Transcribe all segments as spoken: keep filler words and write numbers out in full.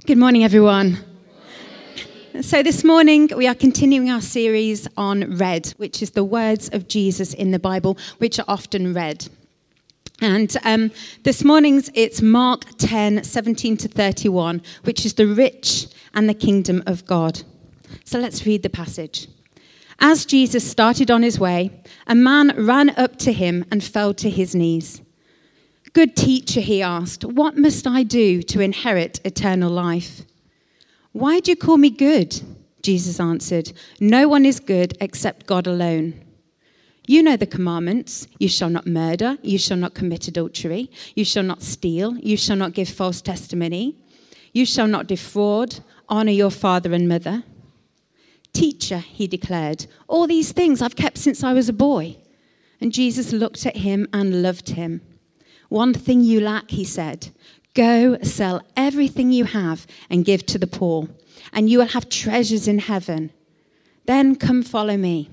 Good morning, everyone. So this morning we are continuing our series on read, which is the words of Jesus in the Bible, which are often read. And um, this morning's it's Mark ten, seventeen to thirty-one, which is the rich and the kingdom of God. So let's read the passage. As Jesus started on his way, a man ran up to him and fell to his knees. "Good teacher," he asked, "what must I do to inherit eternal life?" "Why do you call me good?" Jesus answered. "No one is good except God alone. You know the commandments. You shall not murder. You shall not commit adultery. You shall not steal. You shall not give false testimony. You shall not defraud. Honor your father and mother." "Teacher," he declared, "all these things I've kept since I was a boy." And Jesus looked at him and loved him. "One thing you lack," he said. "Go, sell everything you have and give to the poor, and you will have treasures in heaven. Then come follow me."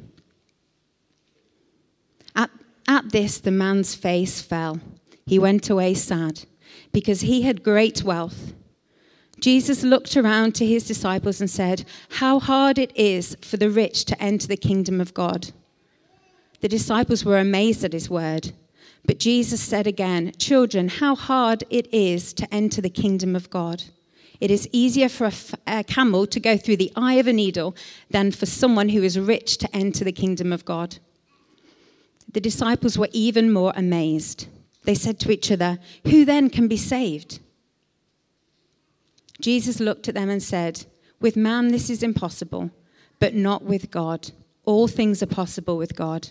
At, at this, the man's face fell. He went away sad, because he had great wealth. Jesus looked around to his disciples and said, "How hard it is for the rich to enter the kingdom of God." The disciples were amazed at his word. But Jesus said again, "Children, how hard it is to enter the kingdom of God. It is easier for a, f- a camel to go through the eye of a needle than for someone who is rich to enter the kingdom of God." The disciples were even more amazed. They said to each other, "Who then can be saved?" Jesus looked at them and said, "With man this is impossible, but not with God. All things are possible with God."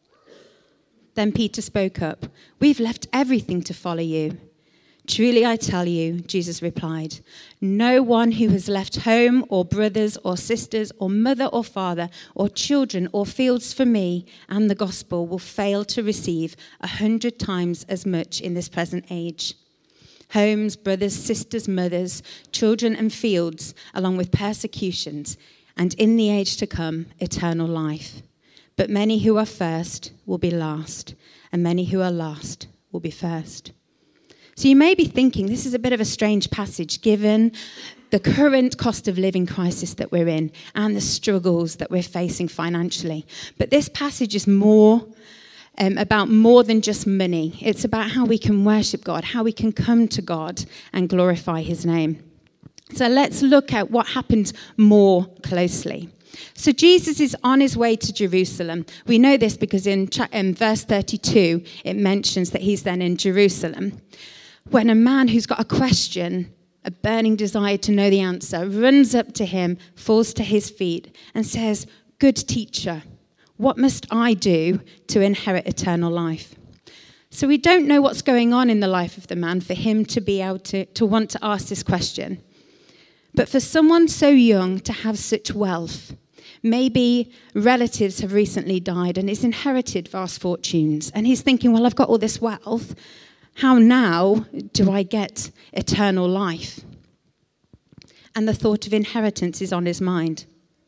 Then Peter spoke up. "We've left everything to follow you." "Truly I tell you," Jesus replied, "no one who has left home or brothers or sisters or mother or father or children or fields for me and the gospel will fail to receive a hundred times as much in this present age. Homes, brothers, sisters, mothers, children and fields, along with persecutions, and in the age to come, eternal life. But many who are first will be last, and many who are last will be first." So you may be thinking this is a bit of a strange passage given the current cost of living crisis that we're in and the struggles that we're facing financially. But this passage is more um, about more than just money. It's about how we can worship God, how we can come to God and glorify his name. So let's look at what happened more closely. So Jesus is on his way to Jerusalem. We know this because in, in verse thirty-two, it mentions that he's then in Jerusalem. When a man who's got a question, a burning desire to know the answer, runs up to him, falls to his feet, and says, "Good teacher, what must I do to inherit eternal life?" So we don't know what's going on in the life of the man for him to be able to, to want to ask this question. But for someone so young to have such wealth, maybe relatives have recently died and he's inherited vast fortunes. And he's thinking, well, I've got all this wealth. How now do I get eternal life? And the thought of inheritance is on his mind.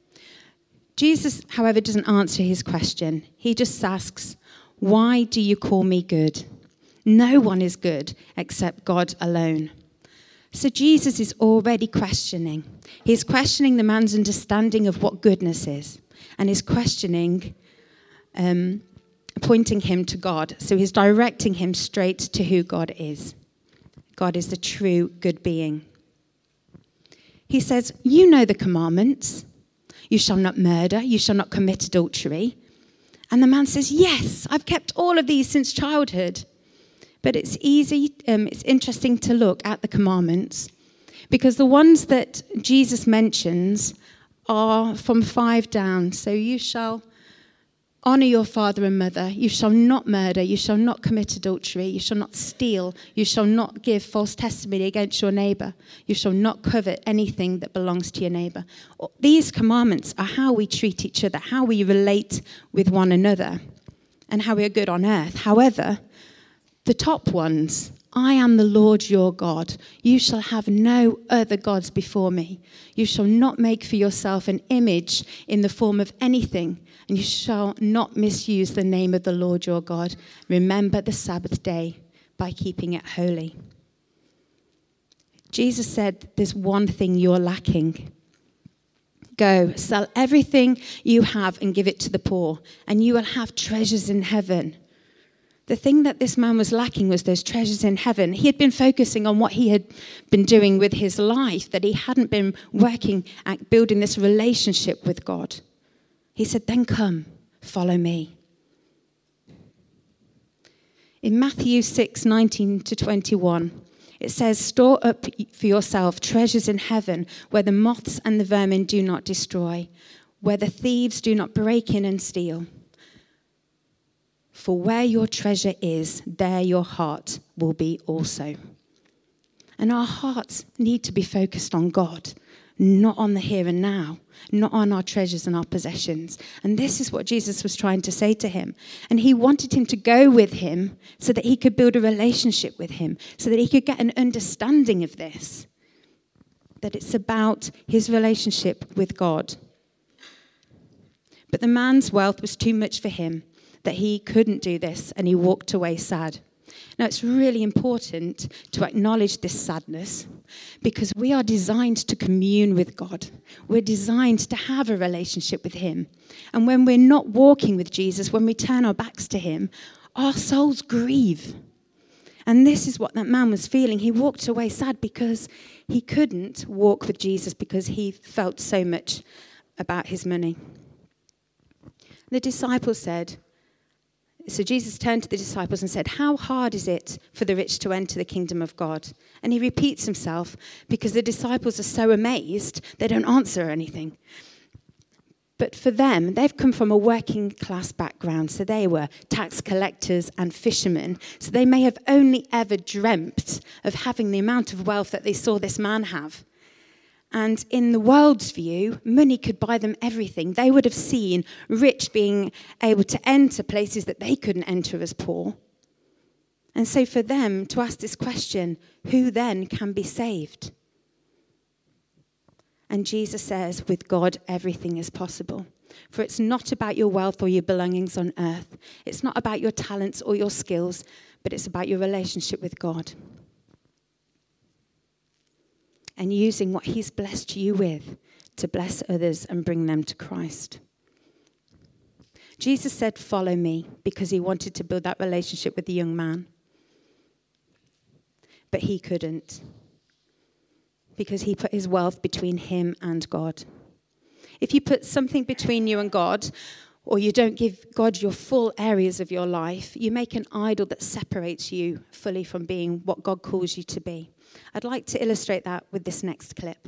Jesus, however, doesn't answer his question. He just asks, "Why do you call me good? No one is good except God alone." So Jesus is already questioning. He's questioning the man's understanding of what goodness is. And he's questioning, um, pointing him to God. So he's directing him straight to who God is. God is the true good being. He says, "You know the commandments. You shall not murder. You shall not commit adultery." And the man says, "Yes, I've kept all of these since childhood." But it's easy, um, it's interesting to look at the commandments because the ones that Jesus mentions are from five down. So you shall honor your father and mother. You shall not murder. You shall not commit adultery. You shall not steal. You shall not give false testimony against your neighbor. You shall not covet anything that belongs to your neighbor. These commandments are how we treat each other, how we relate with one another, and how we are good on earth. However, the top ones, "I am the Lord your God. You shall have no other gods before me. You shall not make for yourself an image in the form of anything, and you shall not misuse the name of the Lord your God. Remember the Sabbath day by keeping it holy." Jesus said, there's one thing you're lacking. Go, sell everything you have and give it to the poor, and you will have treasures in heaven. The thing that this man was lacking was those treasures in heaven. He had been focusing on what he had been doing with his life, that he hadn't been working at building this relationship with God. He said, then come, follow me. In Matthew six, nineteen to twenty-one, it says, store up for yourself treasures in heaven where the moths and the vermin do not destroy, where the thieves do not break in and steal. For where your treasure is, there your heart will be also. And our hearts need to be focused on God, not on the here and now, not on our treasures and our possessions. And this is what Jesus was trying to say to him. And he wanted him to go with him so that he could build a relationship with him, so that he could get an understanding of this, that it's about his relationship with God. But the man's wealth was too much for him, that he couldn't do this, and he walked away sad. Now, it's really important to acknowledge this sadness because we are designed to commune with God. We're designed to have a relationship with him. And when we're not walking with Jesus, when we turn our backs to him, our souls grieve. And this is what that man was feeling. He walked away sad because he couldn't walk with Jesus because he felt so much about his money. The disciples said, So Jesus turned to the disciples and said, how hard is it for the rich to enter the kingdom of God? And he repeats himself because the disciples are so amazed, they don't answer anything. But for them, they've come from a working class background. So they were tax collectors and fishermen. So they may have only ever dreamt of having the amount of wealth that they saw this man have. And in the world's view, money could buy them everything. They would have seen rich being able to enter places that they couldn't enter as poor. And so for them to ask this question, who then can be saved? And Jesus says, with God, everything is possible. For it's not about your wealth or your belongings on earth. It's not about your talents or your skills, but it's about your relationship with God. And using what he's blessed you with to bless others and bring them to Christ. Jesus said, follow me, because he wanted to build that relationship with the young man. But he couldn't, because he put his wealth between him and God. If you put something between you and God, or you don't give God your full areas of your life, you make an idol that separates you fully from being what God calls you to be. I'd like to illustrate that with this next clip.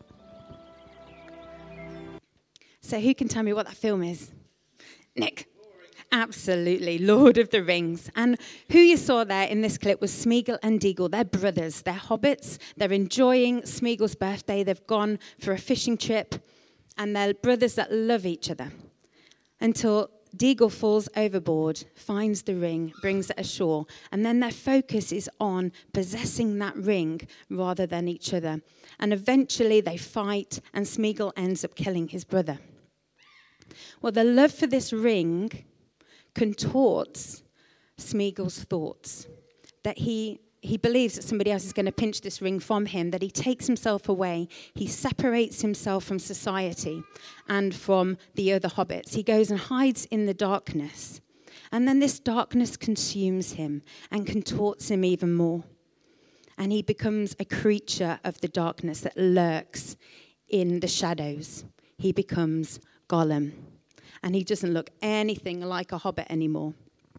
So who can tell me what that film is? Nick. Absolutely, Lord of the Rings. And who you saw there in this clip was Smeagol and Deagol. They're brothers, they're hobbits. They're enjoying Smeagol's birthday. They've gone for a fishing trip. And they're brothers that love each other. Until Deagol falls overboard, finds the ring, brings it ashore, and then their focus is on possessing that ring rather than each other. And eventually they fight, and Smeagol ends up killing his brother. Well, the love for this ring contorts Smeagol's thoughts, that he He believes that somebody else is going to pinch this ring from him, that he takes himself away. He separates himself from society and from the other hobbits. He goes and hides in the darkness. And then this darkness consumes him and contorts him even more. And he becomes a creature of the darkness that lurks in the shadows. He becomes Gollum. And he doesn't look anything like a hobbit anymore.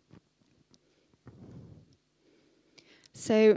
So,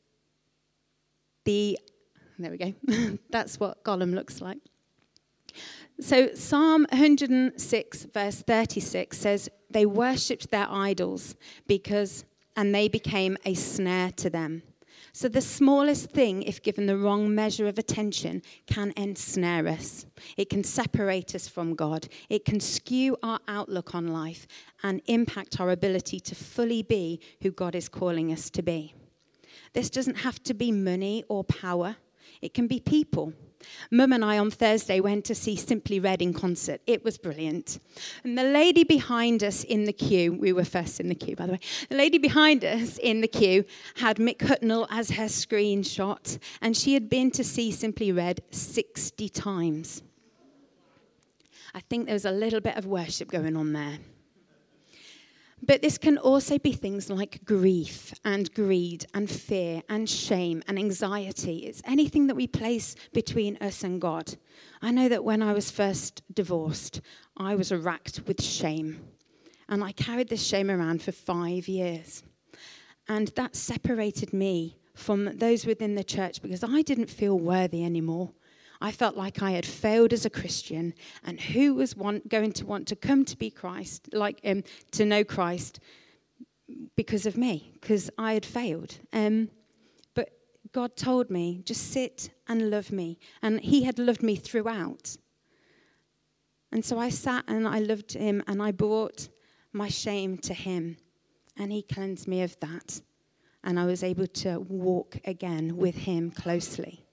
the, there we go, that's what Gollum looks like. So, Psalm one hundred six, verse thirty-six says, they worshipped their idols because, and they became a snare to them. So the smallest thing, if given the wrong measure of attention, can ensnare us. It can separate us from God. It can skew our outlook on life and impact our ability to fully be who God is calling us to be. This doesn't have to be money or power. It can be people. Mum and I on Thursday went to see Simply Red in concert. It was brilliant. And the lady behind us in the queue, we were first in the queue, by the way. The lady behind us in the queue had Mick Hucknall as her screenshot, and she had been to see Simply Red sixty times. I think there was a little bit of worship going on there. But this can also be things like grief and greed and fear and shame and anxiety. It's anything that we place between us and God. I know that when I was first divorced, I was racked with shame. And I carried this shame around for five years. And that separated me from those within the church because I didn't feel worthy anymore. I felt like I had failed as a Christian, and who was want, going to want to come to be Christ, like um, to know Christ, because of me, because I had failed. Um, but God told me, just sit and love me, and He had loved me throughout. And so I sat and I loved Him, and I brought my shame to Him, and He cleansed me of that, and I was able to walk again with Him closely.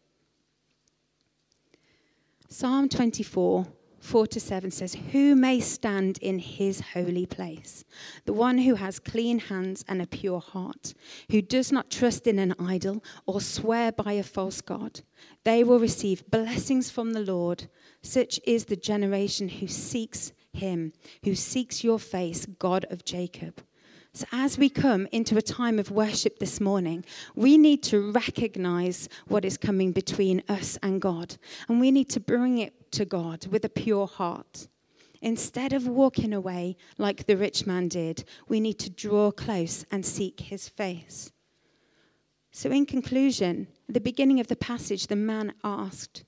Psalm twenty-four, four to seven says, "Who may stand in His holy place? The one who has clean hands and a pure heart, who does not trust in an idol or swear by a false god. They will receive blessings from the Lord. Such is the generation who seeks Him, who seeks your face, God of Jacob." So as we come into a time of worship this morning, we need to recognize what is coming between us and God. And we need to bring it to God with a pure heart. Instead of walking away like the rich man did, we need to draw close and seek His face. So in conclusion, at the beginning of the passage, the man asked,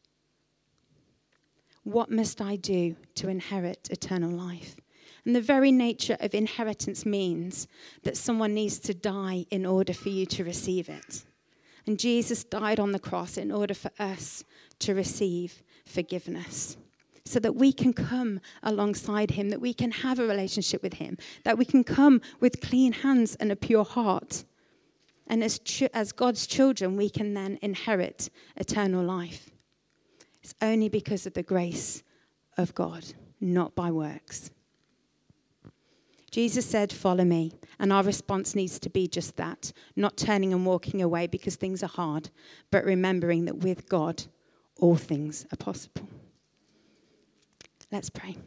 "What must I do to inherit eternal life?" And the very nature of inheritance means that someone needs to die in order for you to receive it. And Jesus died on the cross in order for us to receive forgiveness, so that we can come alongside Him, that we can have a relationship with Him, that we can come with clean hands and a pure heart. And as, ch- as God's children, we can then inherit eternal life. It's only because of the grace of God, not by works. Jesus said, "Follow me," and our response needs to be just that, not turning and walking away because things are hard, but remembering that with God, all things are possible. Let's pray.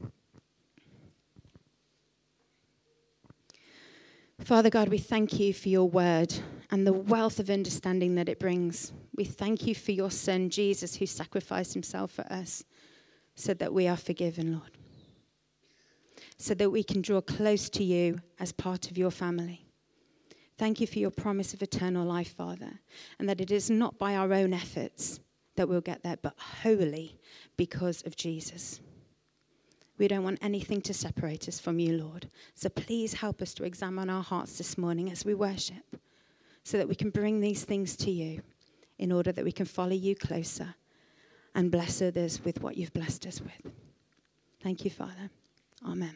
Father God, we thank You for Your word and the wealth of understanding that it brings. We thank You for Your Son, Jesus, who sacrificed Himself for us so that we are forgiven, Lord. So that we can draw close to You as part of Your family. Thank You for Your promise of eternal life, Father, and that it is not by our own efforts that we'll get there, but wholly because of Jesus. We don't want anything to separate us from You, Lord. So please help us to examine our hearts this morning as we worship, so that we can bring these things to You in order that we can follow You closer and bless others with what You've blessed us with. Thank You, Father. Amen.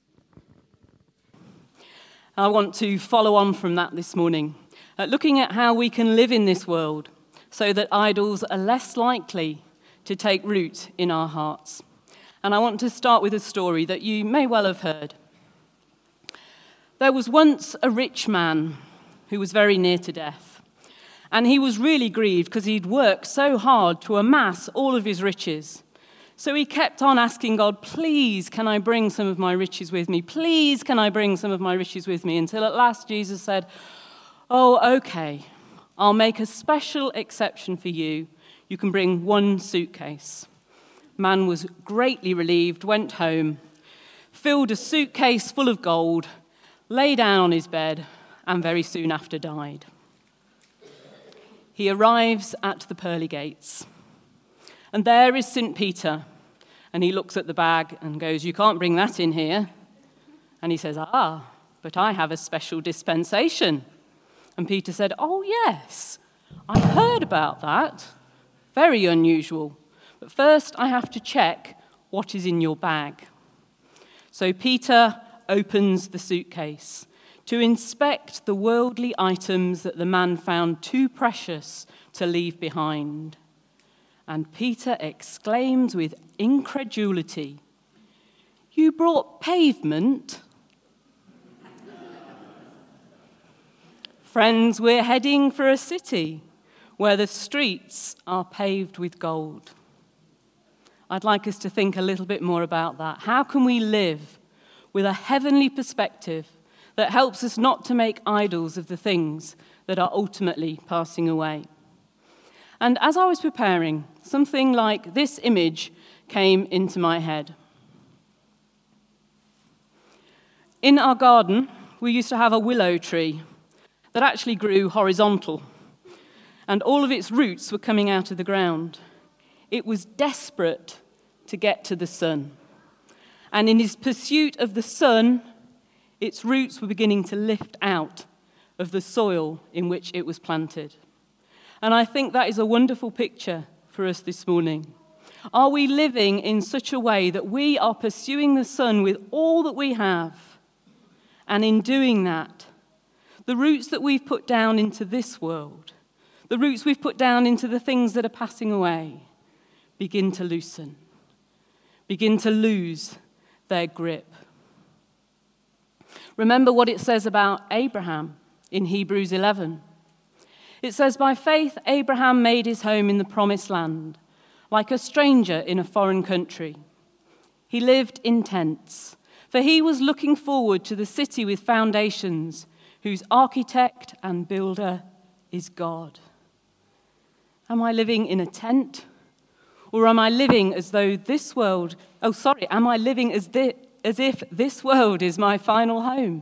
I want to follow on from that this morning, uh, looking at how we can live in this world so that idols are less likely to take root in our hearts. And I want to start with a story that you may well have heard. There was once a rich man who was very near to death, and he was really grieved because he'd worked so hard to amass all of his riches. So he kept on asking God, "Please, can I bring some of my riches with me? Please, can I bring some of my riches with me?" Until at last Jesus said, "Oh, okay, I'll make a special exception for you. You can bring one suitcase." Man was greatly relieved, went home, filled a suitcase full of gold, lay down on his bed, and very soon after died. He arrives at the pearly gates. And there is Saint Peter, and he looks at the bag and goes, "You can't bring that in here." And he says, "Ah, but I have a special dispensation." And Peter said, "Oh, yes, I heard about that. Very unusual. But first I have to check what is in your bag." So Peter opens the suitcase to inspect the worldly items that the man found too precious to leave behind. And Peter exclaims with incredulity, "You brought pavement?" Friends, we're heading for a city where the streets are paved with gold. I'd like us to think a little bit more about that. How can we live with a heavenly perspective that helps us not to make idols of the things that are ultimately passing away? And as I was preparing, something like this image came into my head. In our garden, we used to have a willow tree that actually grew horizontal, and all of its roots were coming out of the ground. It was desperate to get to the sun. And in its pursuit of the sun, its roots were beginning to lift out of the soil in which it was planted. And I think that is a wonderful picture for us this morning. Are we living in such a way that we are pursuing the sun with all that we have? And in doing that, the roots that we've put down into this world, the roots we've put down into the things that are passing away, begin to loosen, begin to lose their grip. Remember what it says about Abraham in Hebrews eleven. It says, "By faith Abraham made his home in the promised land, like a stranger in a foreign country. He lived in tents, for he was looking forward to the city with foundations, whose architect and builder is God." Am I living in a tent? Or am I living as though this world, oh sorry, am I living as, thi- as if this world is my final home?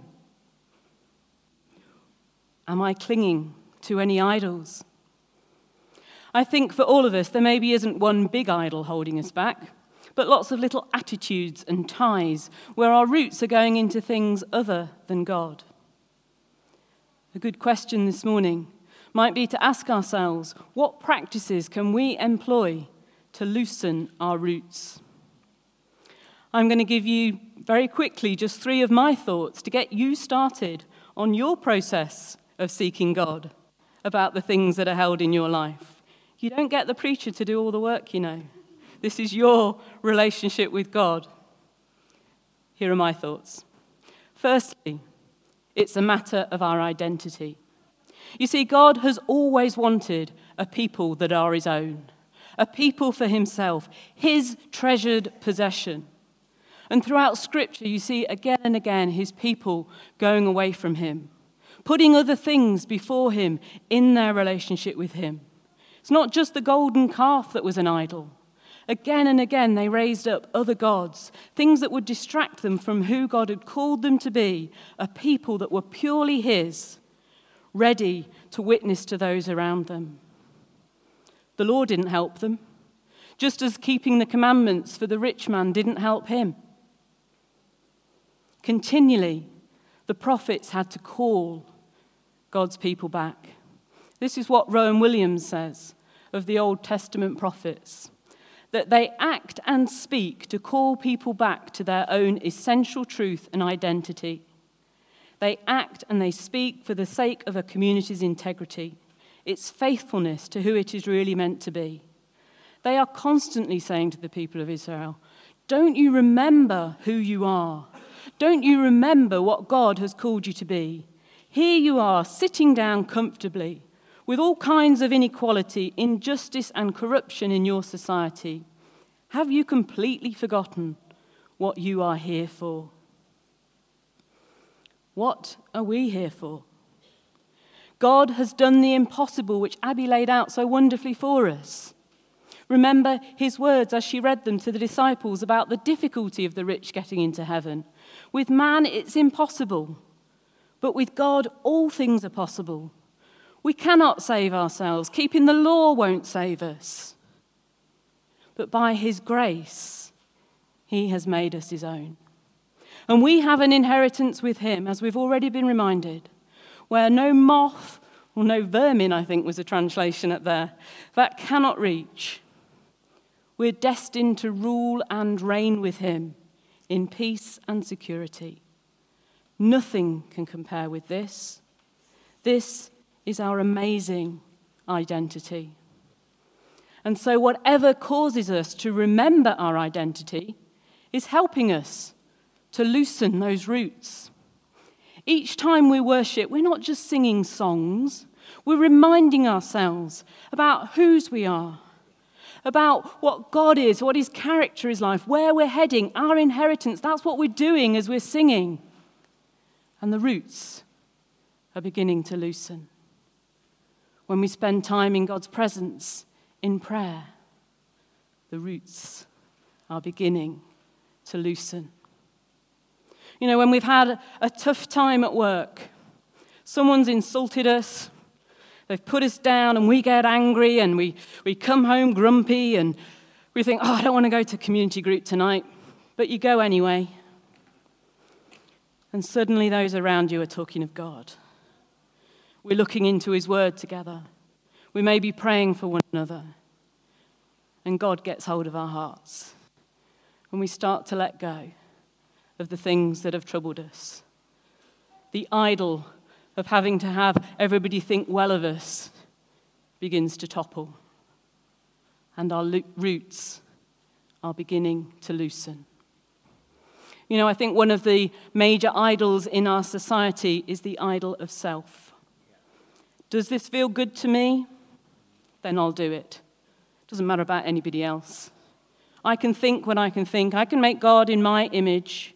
Am I clinging to any idols? I think for all of us, there maybe isn't one big idol holding us back, but lots of little attitudes and ties where our roots are going into things other than God. A good question this morning might be to ask ourselves, what practices can we employ to loosen our roots? I'm going to give you very quickly just three of my thoughts to get you started on your process of seeking God about the things that are held in your life. You don't get the preacher to do all the work, you know. This is your relationship with God. Here are my thoughts. Firstly, it's a matter of our identity. You see, God has always wanted a people that are his own, a people for himself, his treasured possession. And throughout Scripture, you see again and again his people going away from him, putting other things before him in their relationship with him. It's not just the golden calf that was an idol. Again and again, they raised up other gods, things that would distract them from who God had called them to be, a people that were purely his, ready to witness to those around them. The law didn't help them, just as keeping the commandments for the rich man didn't help him. Continually, the prophets had to call God's people back. This is what Rowan Williams says of the Old Testament prophets, that they act and speak to call people back to their own essential truth and identity. They act and they speak for the sake of a community's integrity, its faithfulness to who it is really meant to be. They are constantly saying to the people of Israel, don't you remember who you are? Don't you remember what God has called you to be? Here you are, sitting down comfortably, with all kinds of inequality, injustice, and corruption in your society. Have you completely forgotten what you are here for? What are we here for? God has done the impossible, which Abby laid out so wonderfully for us. Remember his words as she read them to the disciples about the difficulty of the rich getting into heaven. With man, it's impossible, but with God, all things are possible. We cannot save ourselves. Keeping the law won't save us. But by his grace, he has made us his own. And we have an inheritance with him, as we've already been reminded, where no moth, or no vermin, I think was a translation up there, that cannot reach. We're destined to rule and reign with him in peace and security. Nothing can compare with this. This is our amazing identity. And so whatever causes us to remember our identity is helping us to loosen those roots. Each time we worship, we're not just singing songs, we're reminding ourselves about whose we are, about what God is, what his character is like, where we're heading, our inheritance. That's what we're doing as we're singing. And the roots are beginning to loosen. When we spend time in God's presence, in prayer, the roots are beginning to loosen. You know, when we've had a tough time at work, someone's insulted us, they've put us down, and we get angry, and we, we come home grumpy, and we think, oh, I don't want to go to community group tonight, but you go anyway. And suddenly those around you are talking of God. We're looking into his word together. We may be praying for one another. And God gets hold of our hearts. And we start to let go of the things that have troubled us. The idol of having to have everybody think well of us begins to topple. And our lo- roots are beginning to loosen. You know, I think one of the major idols in our society is the idol of self. Does this feel good to me? Then I'll do it. Doesn't matter about anybody else. I can think when I can think. I can make God in my image.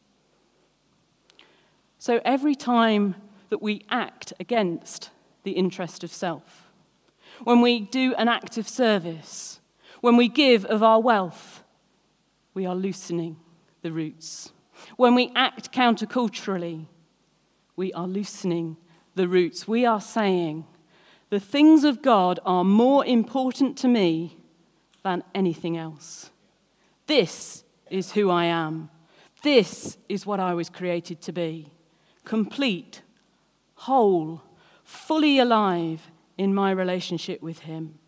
So every time that we act against the interest of self, when we do an act of service, when we give of our wealth, we are loosening the roots. When we act counterculturally, we are loosening the roots. We are saying, the things of God are more important to me than anything else. This is who I am. This is what I was created to be. Complete, whole, fully alive in my relationship with him.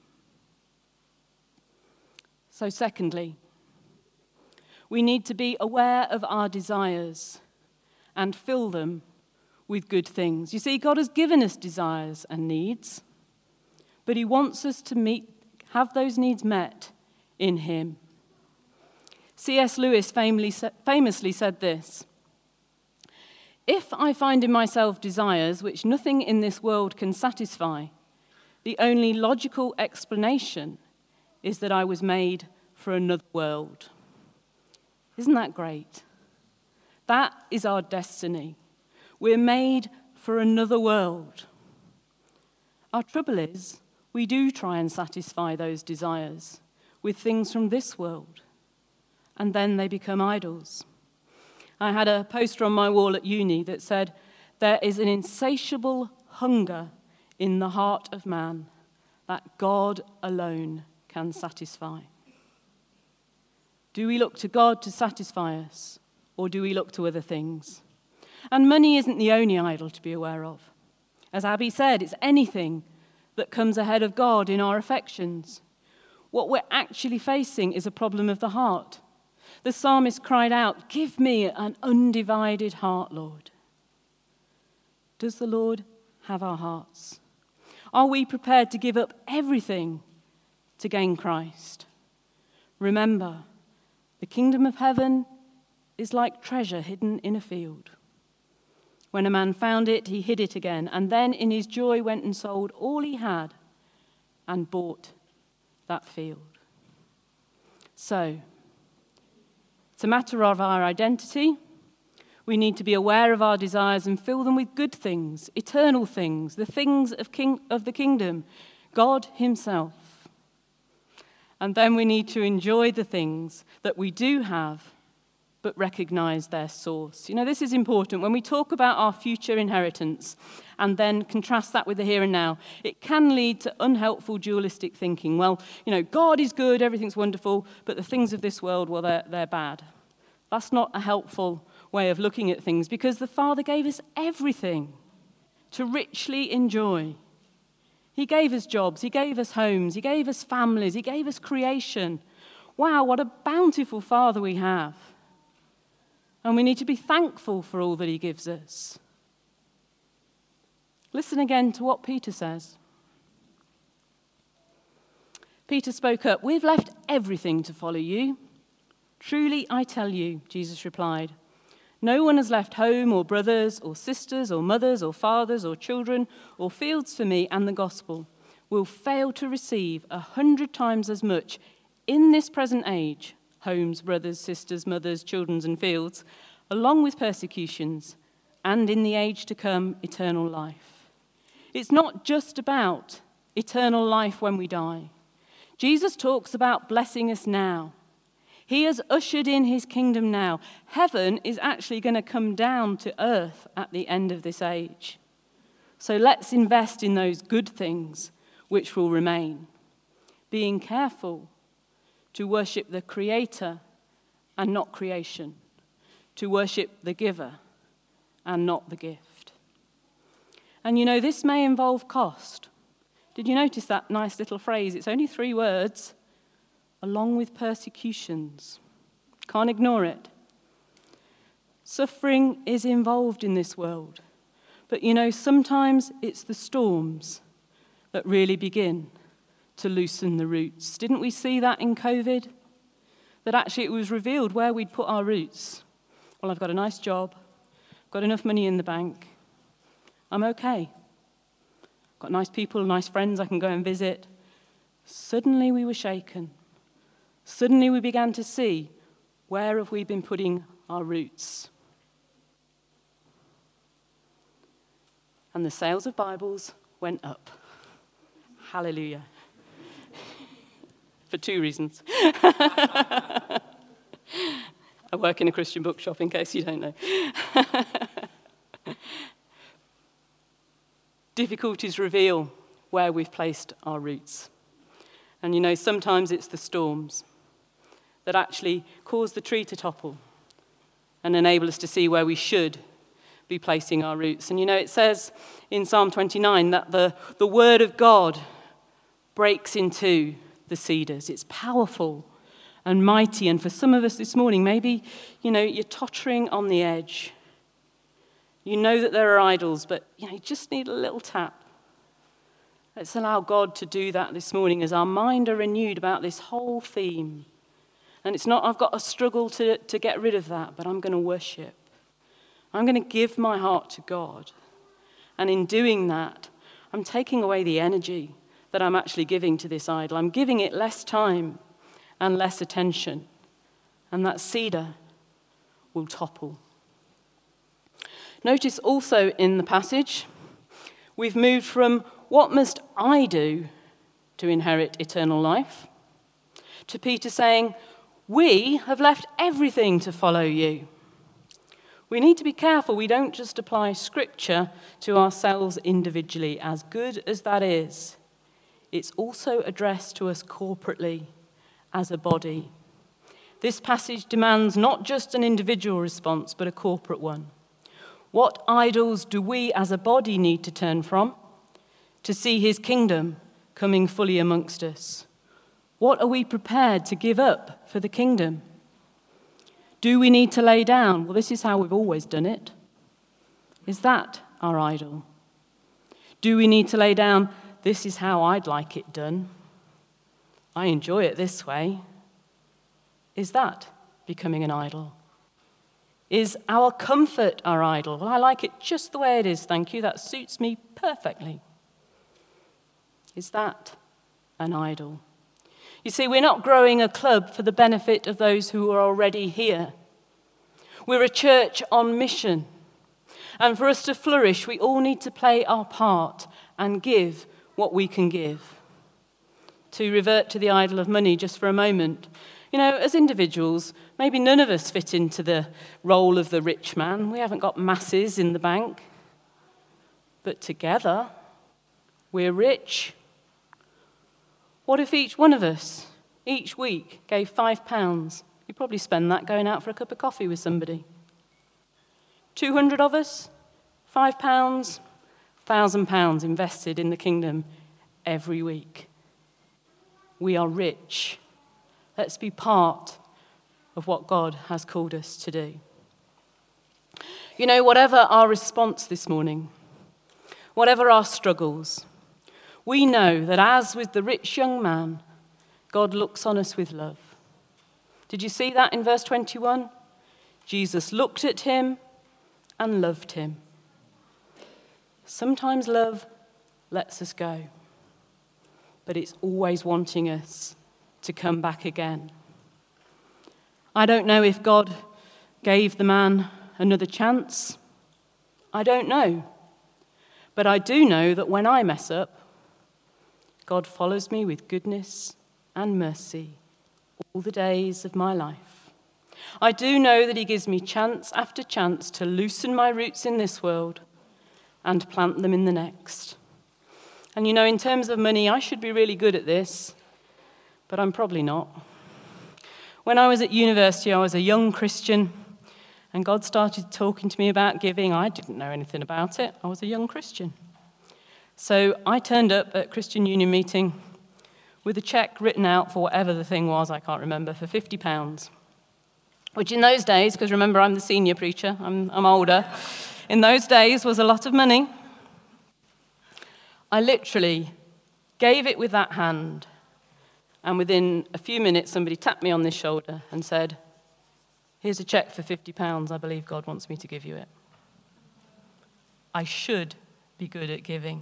So secondly, we need to be aware of our desires and fill them with good things. You see, God has given us desires and needs, but he wants us to meet, have those needs met in him. C S Lewis famously said this: "If I find in myself desires which nothing in this world can satisfy, the only logical explanation is that I was made for another world." Isn't that great? That is our destiny. We're made for another world. Our trouble is, we do try and satisfy those desires with things from this world, and then they become idols. I had a poster on my wall at uni that said, "There is an insatiable hunger in the heart of man that God alone can satisfy." Do we look to God to satisfy us, or do we look to other things? And money isn't the only idol to be aware of. As Abby said, it's anything that comes ahead of God in our affections. What we're actually facing is a problem of the heart. The psalmist cried out, "Give me an undivided heart, Lord." Does the Lord have our hearts? Are we prepared to give up everything to gain Christ? Remember, the kingdom of heaven is like treasure hidden in a field. When a man found it, he hid it again, and then in his joy went and sold all he had and bought that field. So, it's a matter of our identity. We need to be aware of our desires and fill them with good things, eternal things, the things of, king, of the kingdom, God himself. And then we need to enjoy the things that we do have, but recognize their source. You know, this is important. When we talk about our future inheritance and then contrast that with the here and now, it can lead to unhelpful dualistic thinking. Well, you know, God is good, everything's wonderful, but the things of this world, well, they're, they're bad. That's not a helpful way of looking at things, because the Father gave us everything to richly enjoy. He gave us jobs, he gave us homes, he gave us families, he gave us creation. Wow, what a bountiful Father we have. And we need to be thankful for all that he gives us. Listen again to what Peter says. Peter spoke up, "We've left everything to follow you." "Truly, I tell you," Jesus replied, "no one has left home or brothers or sisters or mothers or fathers or children or fields for me and the gospel will fail to receive a hundred times as much in this present age, homes, brothers, sisters, mothers, children and fields, along with persecutions, and in the age to come, eternal life." It's not just about eternal life when we die. Jesus talks about blessing us now. He has ushered in his kingdom now. Heaven is actually going to come down to earth at the end of this age. So let's invest in those good things which will remain, being careful to worship the Creator and not creation, to worship the giver and not the gift. And you know, this may involve cost. Did you notice that nice little phrase? It's only three words, along with persecutions. Can't ignore it. Suffering is involved in this world. But you know, sometimes it's the storms that really begin to loosen the roots. Didn't we see that in COVID? That actually it was revealed where we'd put our roots. Well, I've got a nice job, got enough money in the bank, I'm okay. Got nice people, nice friends I can go and visit. Suddenly we were shaken. Suddenly we began to see, where have we been putting our roots? And the sales of Bibles went up. Hallelujah. For two reasons. I work in a Christian bookshop, in case you don't know. Difficulties reveal where we've placed our roots. And you know, sometimes it's the storms that actually cause the tree to topple and enable us to see where we should be placing our roots. And you know, it says in Psalm twenty-nine that the, the word of God breaks into the cedars. It's powerful and mighty. And for some of us this morning, maybe, you know, you're tottering on the edge. You know that there are idols, but you know, you just need a little tap. Let's allow God to do that this morning as our mind are renewed about this whole theme. And it's not, I've got a struggle to, to get rid of that, but I'm going to worship. I'm going to give my heart to God. And in doing that, I'm taking away the energy that I'm actually giving to this idol. I'm giving it less time and less attention. And that cedar will topple. Notice also in the passage, we've moved from what must I do to inherit eternal life, to Peter saying, we have left everything to follow you. We need to be careful we don't just apply scripture to ourselves individually, as good as that is. It's also addressed to us corporately as a body. This passage demands not just an individual response, but a corporate one. What idols do we as a body need to turn from to see his kingdom coming fully amongst us? What are we prepared to give up for the kingdom? Do we need to lay down? Well, this is how we've always done it. Is that our idol? Do we need to lay down? This is how I'd like it done. I enjoy it this way. Is that becoming an idol? Is our comfort our idol? Well, I like it just the way it is, thank you. That suits me perfectly. Is that an idol? You see, we're not growing a club for the benefit of those who are already here. We're a church on mission. And for us to flourish, we all need to play our part and give what we can give. To revert to the idol of money just for a moment, you know, as individuals, maybe none of us fit into the role of the rich man. We haven't got masses in the bank. But together, we're rich. What if each one of us, each week, gave five pounds? You'd probably spend that going out for a cup of coffee with somebody. Two hundred of us, five pounds, thousand pounds invested in the kingdom every week. We are rich. Let's be part of what God has called us to do. You know, whatever our response this morning, whatever our struggles, we know that as with the rich young man, God looks on us with love. Did you see that in verse twenty-one? Jesus looked at him and loved him. Sometimes love lets us go, but it's always wanting us to come back again. I don't know if God gave the man another chance. I don't know. But I do know that when I mess up, God follows me with goodness and mercy all the days of my life. I do know that he gives me chance after chance to loosen my roots in this world and plant them in the next. And you know, in terms of money, I should be really good at this, but I'm probably not. When I was at university, I was a young Christian, and God started talking to me about giving. I didn't know anything about it. I was a young Christian. So I turned up at Christian Union meeting with a cheque written out for whatever the thing was, I can't remember, for fifty pounds. Which in those days, because remember I'm the senior preacher, I'm, I'm older, in those days was a lot of money. I literally gave it with that hand, and within a few minutes somebody tapped me on the shoulder and said, "Here's a cheque for fifty pounds, I believe God wants me to give you it." I should be good at giving.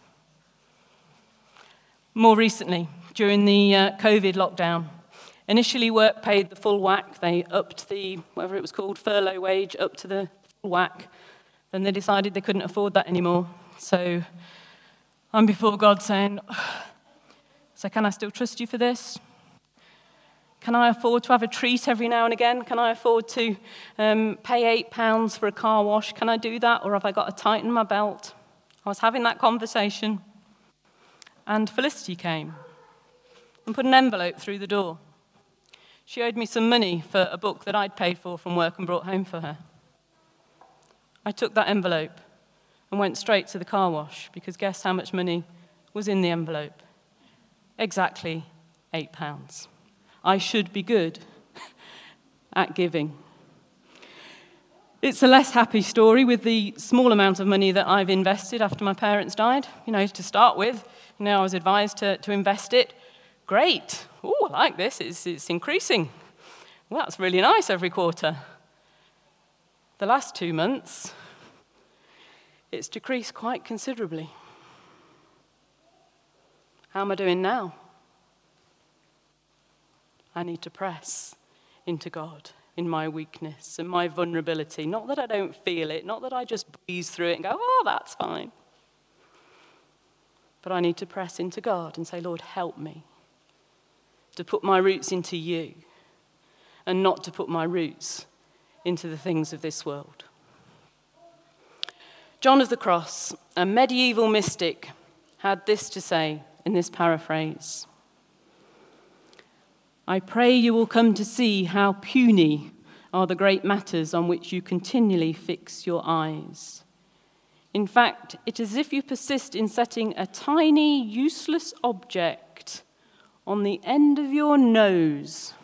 More recently, during the uh, COVID lockdown, initially work paid the full whack. They upped the, whatever it was called, furlough wage up to the full whack. Then they decided they couldn't afford that anymore. So I'm before God saying, so can I still trust you for this? Can I afford to have a treat every now and again? Can I afford to um, pay eight pounds for a car wash? Can I do that? Or have I got to tighten my belt? I was having that conversation, and Felicity came and put an envelope through the door. She owed me some money for a book that I'd paid for from work and brought home for her. I took that envelope and went straight to the car wash, because guess how much money was in the envelope? Exactly eight pounds. I should be good at giving. It's a less happy story with the small amount of money that I've invested after my parents died. You know, to start with, you know, I was advised to, to invest it. Great. Oh, I like this. It's, it's increasing. Well, that's really nice every quarter. The last two months, it's decreased quite considerably. How am I doing now? I need to press into God in my weakness and my vulnerability. Not that I don't feel it, not that I just breeze through it and go, oh, that's fine. But I need to press into God and say, Lord, help me to put my roots into you and not to put my roots into the things of this world. John of the Cross, a medieval mystic, had this to say in this paraphrase: I pray you will come to see how puny are the great matters on which you continually fix your eyes. In fact, it is as if you persist in setting a tiny, useless object on the end of your nose.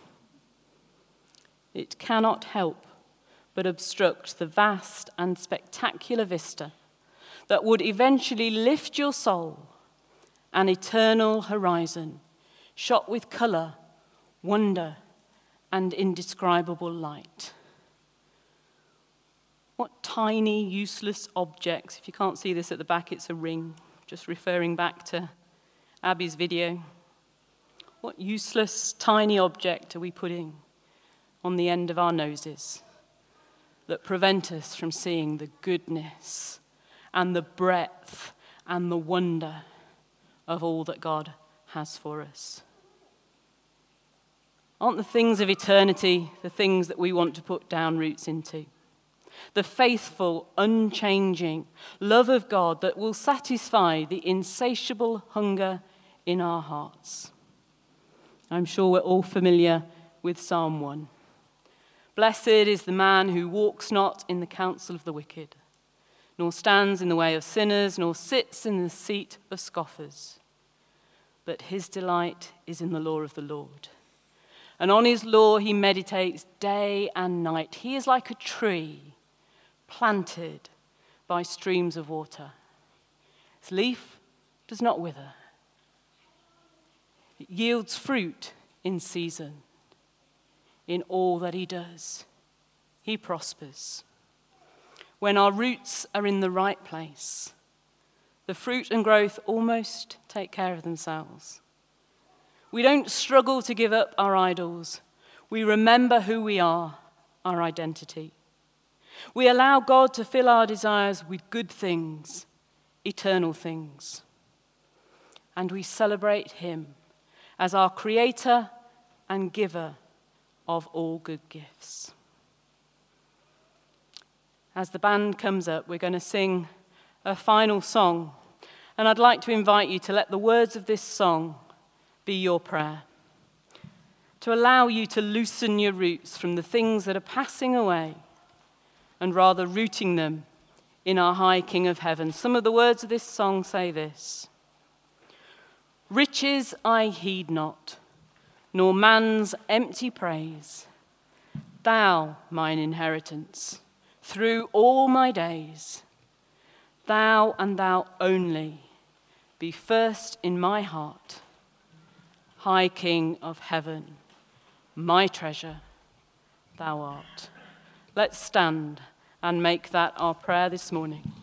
It cannot help but obstruct the vast and spectacular vista that would eventually lift your soul, an eternal horizon, shot with colour, wonder, and indescribable light. What tiny, useless objects, if you can't see this at the back, it's a ring, just referring back to Abby's video. What useless, tiny object are we putting on the end of our noses that prevent us from seeing the goodness and the breadth and the wonder of all that God has for us? Aren't the things of eternity the things that we want to put down roots into? The faithful, unchanging love of God that will satisfy the insatiable hunger in our hearts. I'm sure we're all familiar with Psalm one. Blessed is the man who walks not in the counsel of the wicked, nor stands in the way of sinners, nor sits in the seat of scoffers. But his delight is in the law of the Lord. And on his law he meditates day and night. He is like a tree planted by streams of water. Its leaf does not wither. It yields fruit in season. In all that he does, he prospers. When our roots are in the right place, the fruit and growth almost take care of themselves. We don't struggle to give up our idols. We remember who we are, our identity. We allow God to fill our desires with good things, eternal things. And we celebrate him as our creator and giver of all good gifts. As the band comes up, we're going to sing a final song. And I'd like to invite you to let the words of this song be your prayer. To allow you to loosen your roots from the things that are passing away and rather rooting them in our high King of heaven. Some of the words of this song say this: riches I heed not, nor man's empty praise. Thou, mine inheritance, through all my days. Thou and thou only be first in my heart. High King of heaven, my treasure, thou art. Let's stand and make that our prayer this morning.